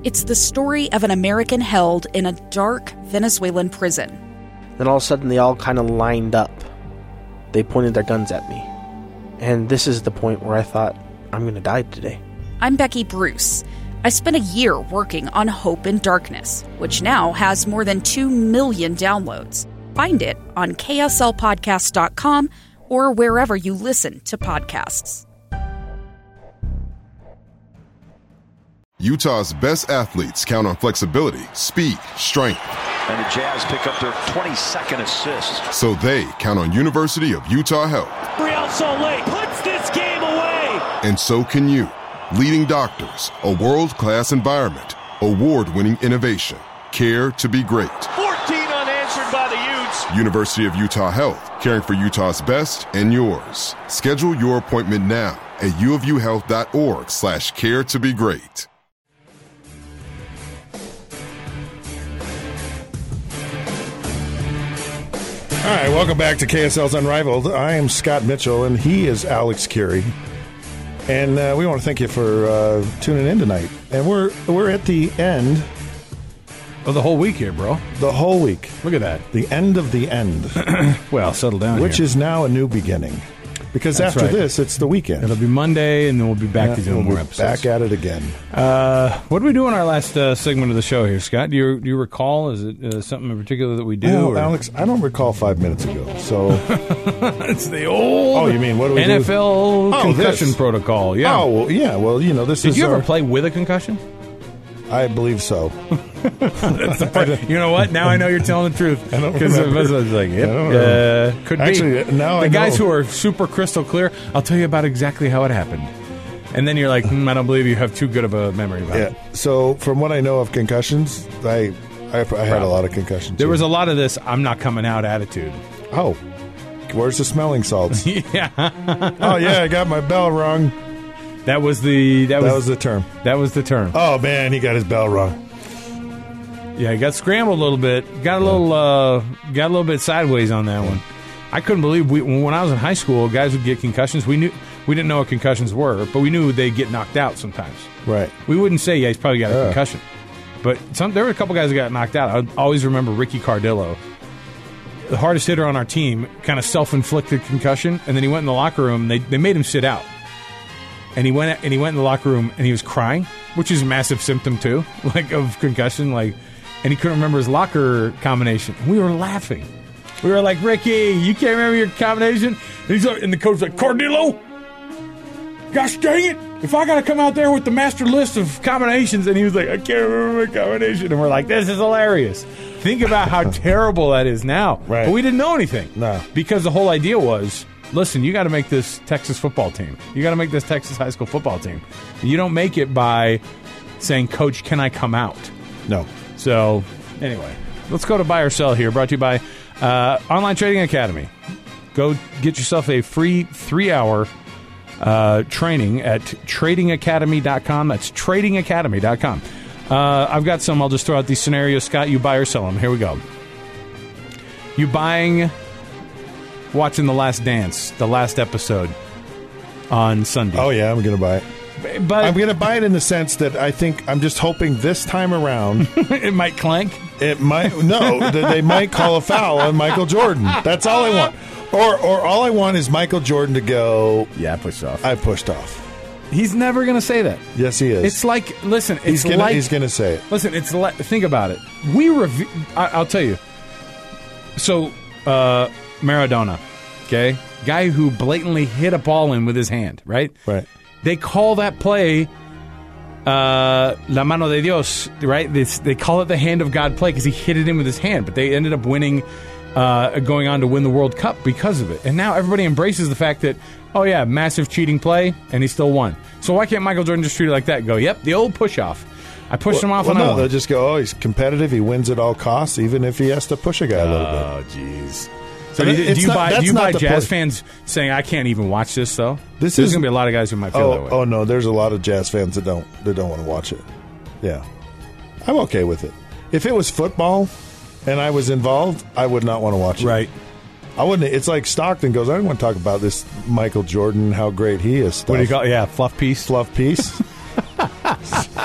It's the story of an American held in a dark Venezuelan prison. Then all of a sudden they all kind of lined up. They pointed their guns at me. And this is the point where I thought, I'm going to die today. I'm Becky Bruce. I spent a year working on Hope in Darkness, which now has more than 2 million downloads. Find it on kslpodcast.com or wherever you listen to podcasts. Utah's best athletes count on flexibility, speed, strength. And the Jazz pick up their 22nd assist. So they count on University of Utah Health. Real Salt Lake puts this game away. And so can you. Leading doctors, a world-class environment, award-winning innovation, care to be great. 14 unanswered by the Utes. University of Utah Health, caring for Utah's best and yours. Schedule your appointment now at uofuhealth.org/care to be great. All right, welcome back to KSL's Unrivaled. I am Scott Mitchell, and he is Alex Curie. And we want to thank you for tuning in tonight. And we're at the end of the whole week here, bro. The whole week. Look at that. The end of the end. Well, settle down Which here. is now a new beginning. Because That's after right. this, it's the weekend. It'll be Monday, and then we'll be back to doing more episodes. Back at it again. What did we do in our last segment of the show here, Scott? Do you recall? Is it something in particular that we do? Oh, Alex, I don't recall 5 minutes ago. So it's the old Oh, you mean what do we NFL do? concussion protocol. Yeah. Oh, well, yeah. Well, you know, this Did is you ever play with a concussion? I believe so. You know what? Now I know you're telling the truth. I don't Because I remember. was like, I don't remember. could Actually, be. now the I guys know. who are super crystal clear, I'll tell you about exactly how it happened. And then you're like, I don't believe you have too good of a memory about it. Yeah. So from what I know of concussions, I had a lot of concussions. There was a lot of this I'm not coming out attitude. Oh, where's the smelling salts? Yeah. Oh, yeah, I got my bell wrong. That was the term. That was the term. Oh, man, he got his bell wrong. Yeah, he got scrambled a little bit. Got a little bit sideways on that one. I couldn't believe when I was in high school, guys would get concussions. We didn't know what concussions were, but we knew they'd get knocked out sometimes. Right. We wouldn't say, yeah, he's probably got a concussion. But there were a couple guys that got knocked out. I always remember Ricky Cardillo, the hardest hitter on our team, kind of self-inflicted concussion, and then he went in the locker room. And they made him sit out, and he went in the locker room and he was crying, which is a massive symptom too, like of concussion, like. And he couldn't remember his locker combination. We were laughing. We were like, Ricky, you can't remember your combination? And the coach was like, Cardillo, gosh dang it, if I got to come out there with the master list of combinations. And he was like, I can't remember my combination. And we're like, this is hilarious. Think about how terrible that is now. Right. But we didn't know anything. No. Because the whole idea was, listen, you got to make this Texas football team. You got to make this Texas high school football team. You don't make it by saying, Coach, can I come out? No. So, anyway, let's go to Buy or Sell here, brought to you by Online Trading Academy. Go get yourself a free 3-hour training at tradingacademy.com. That's tradingacademy.com. I've got some. I'll just throw out these scenarios. Scott, you buy or sell them. Here we go. You buying, watching The Last Dance, the last episode on Sunday. Oh, yeah, I'm going to buy it. But I'm going to buy it in the sense that I think I'm just hoping this time around it might clank. It might that they might call a foul on Michael Jordan. That's all I want. Or all I want is Michael Jordan to go, Yeah, I pushed off. I pushed off. He's never going to say that. Yes, he is. It's like, listen, he's it's going to say it. Listen, it's like, think about it. I'll tell you. So, Maradona, okay? Guy who blatantly hit a ball in with his hand, right? Right. They call that play La Mano de Dios, right? They call it the hand of God play because he hit it in with his hand, but they ended up winning, going on to win the World Cup because of it. And now everybody embraces the fact that, oh yeah, massive cheating play, and he still won. So why can't Michael Jordan just treat it like that and go, yep, the old push-off. I pushed him off and I won. They'll just go, oh, he's competitive, he wins at all costs, even if he has to push a guy a little bit. Oh, jeez. So do you buy Jazz fans saying, I can't even watch this, though? There's going to be a lot of guys who might feel that way. Oh, no, there's a lot of Jazz fans that don't want to watch it. Yeah. I'm okay with it. If it was football and I was involved, I would not want to watch it. Right. I wouldn't. It's like Stockton goes, I don't want to talk about this Michael Jordan, how great he is stuff. What do you call it? Yeah, fluff piece. Fluff piece.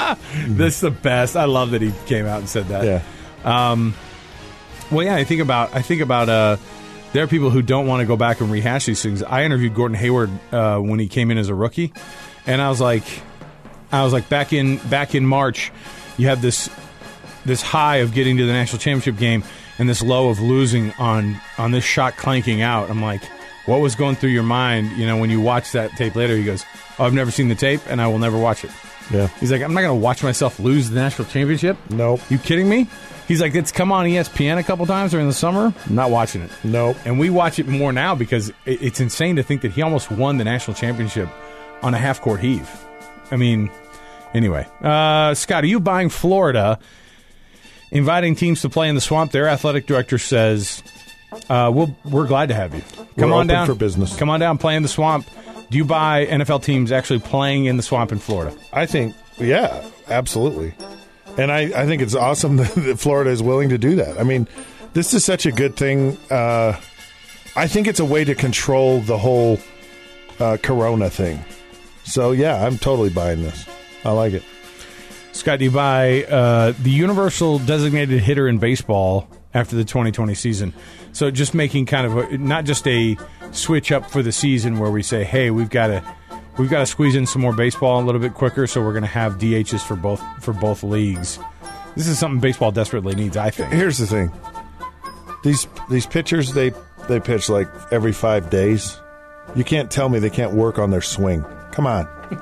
This is the best. I love that he came out and said that. Yeah. Well, yeah, I think about there are people who don't want to go back and rehash these things. I interviewed Gordon Hayward when he came in as a rookie, and I was like back in March, you have this high of getting to the national championship game and this low of losing on this shot clanking out. I'm like, what was going through your mind, when you watch that tape later? He goes, oh, I've never seen the tape, and I will never watch it. Yeah. He's like, I'm not going to watch myself lose the national championship. Nope. You kidding me? He's like, it's come on ESPN a couple times during the summer. I'm not watching it. Nope. And we watch it more now because it's insane to think that he almost won the national championship on a half-court heave. I mean, anyway. Scott, are you buying Florida inviting teams to play in the Swamp? Their athletic director says, we're glad to have you. Come on down for business. Come on down, play in the Swamp. Do you buy NFL teams actually playing in the Swamp in Florida? I think, yeah, absolutely. And I think it's awesome that Florida is willing to do that. I mean, this is such a good thing. I think it's a way to control the whole Corona thing. So, yeah, I'm totally buying this. I like it. Scott, do you buy the universal designated hitter in baseball after the 2020 season? So just making kind of not just a switch up for the season where we say, hey, we've got to squeeze in some more baseball a little bit quicker, so we're going to have DHs for both leagues. This is something baseball desperately needs, I think. Here's the thing: these pitchers, they pitch like every 5 days. You can't tell me they can't work on their swing. Come on.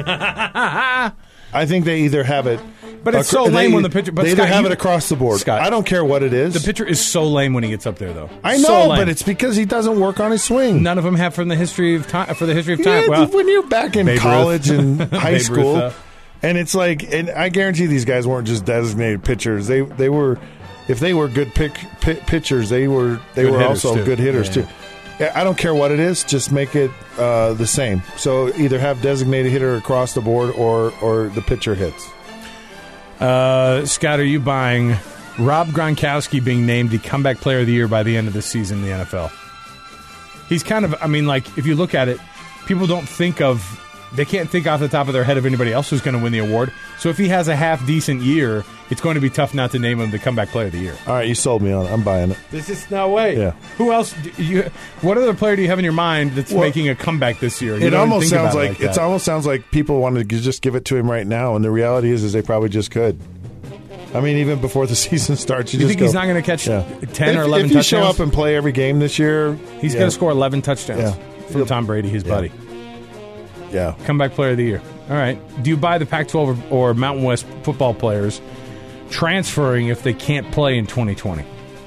I think they either have it, but it's so lame when the pitcher. But they Scott, either have it across the board. Scott, I don't care what it is. The pitcher is so lame when he gets up there, though. I know, but it's because he doesn't work on his swing. None of them have from the history of time. Yeah, well, when you're back in college and high school, Ruth, and it's like, and I guarantee these guys weren't just designated pitchers. They were, if they were good pitchers, they were also too. good hitters too. I don't care what it is, just make it the same. So either have designated hitter across the board or the pitcher hits. Scott, are you buying Rob Gronkowski being named the comeback player of the year by the end of the season in the NFL? He's kind of, I mean, like, if you look at it, people they can't think off the top of their head of anybody else who's going to win the award. So if he has a half-decent year, it's going to be tough not to name him the comeback player of the year. All right, you sold me on it. I'm buying it. There's just no way. Yeah. Who else? What other player do you have in your mind that's making a comeback this year? It almost sounds like people wanted to just give it to him right now, and the reality is they probably just could. I mean, even before the season starts, you think he's not going to catch 10 or 11 touchdowns? If you show up and play every game this year, he's going to score 11 touchdowns from Tom Brady, his buddy. Yeah. Comeback player of the year. All right. Do you buy the Pac-12 or Mountain West football players transferring if they can't play in 2020?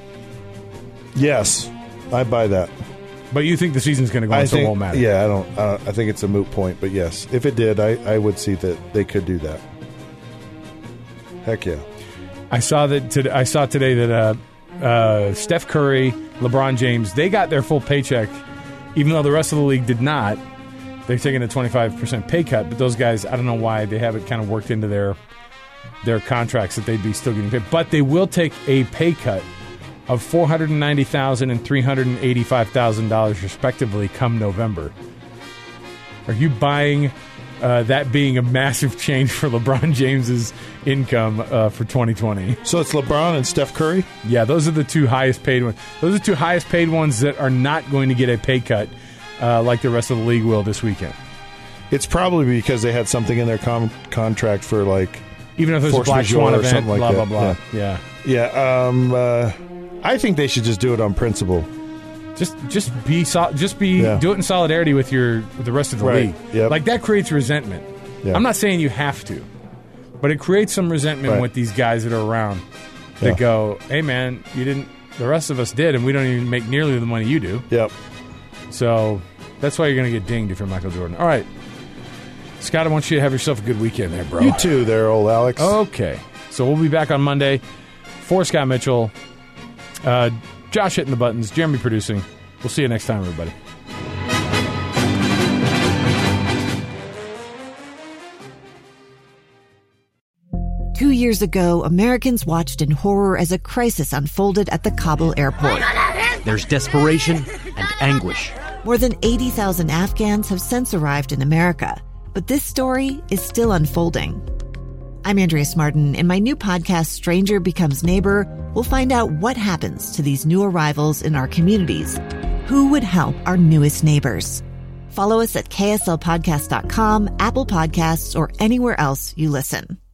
Yes, I buy that. But you think the season's going to go on, so it won't matter? Yeah, I don't. I think it's a moot point, but yes. If it did, I would see that they could do that. Heck yeah. I saw today that Steph Curry, LeBron James, they got their full paycheck, even though the rest of the league did not. They're taking a 25% pay cut, but those guys, I don't know why they have it kind of worked into their contracts that they'd be still getting paid. But they will take a pay cut of $490,000 and $385,000 respectively come November. Are you buying that being a massive change for LeBron James's income for 2020? So it's LeBron and Steph Curry? Yeah, those are the two highest paid ones. Those are the two highest paid ones that are not going to get a pay cut like the rest of the league will this weekend. It's probably because they had something in their contract for, like, even if there's a Black Swan event, like blah, that. blah, blah. Yeah. I think they should just do it on principle. Do it in solidarity with the rest of the league. Yep. Like, that creates resentment. Yeah. I'm not saying you have to, but it creates some resentment with these guys that are around that go, hey man, you didn't, the rest of us did, and we don't even make nearly the money you do. Yep. So that's why you're going to get dinged if you're Michael Jordan. All right. Scott, I want you to have yourself a good weekend there, bro. You too there, old Alex. Okay. So we'll be back on Monday. For Scott Mitchell, Josh hitting the buttons, Jeremy producing. We'll see you next time, everybody. Two years ago, Americans watched in horror as a crisis unfolded at the Kabul airport. There's desperation and anguish. More than 80,000 Afghans have since arrived in America, but this story is still unfolding. I'm Andrea Smartin. In my new podcast, Stranger Becomes Neighbor, we'll find out what happens to these new arrivals in our communities. Who would help our newest neighbors? Follow us at kslpodcast.com, Apple Podcasts, or anywhere else you listen.